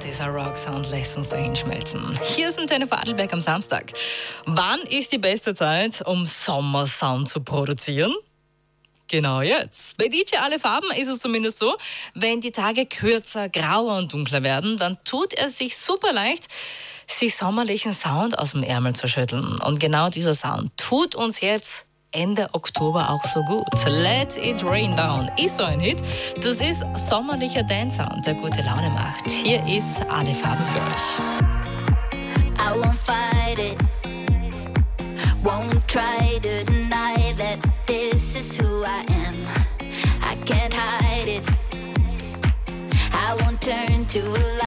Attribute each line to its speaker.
Speaker 1: dieser Rocksound lässt uns dahin schmelzen. Hier sind deine Vorarlberg am Samstag. Wann ist die beste Zeit, um Sommersound zu produzieren? Genau jetzt. Bei DJ Alle Farben ist es zumindest so, wenn die Tage kürzer, grauer und dunkler werden, dann tut er sich super leicht, sich sommerlichen Sound aus dem Ärmel zu schütteln. Und genau dieser Sound tut uns jetzt Ende Oktober auch so gut. Let It Rain Down ist so ein Hit. Das ist sommerlicher Dance-Sound, der gute Laune macht. Hier ist Alle Farben für euch.
Speaker 2: I won't fight it, won't try to deny that this is who I am. I can't hide it, I won't turn to a lie.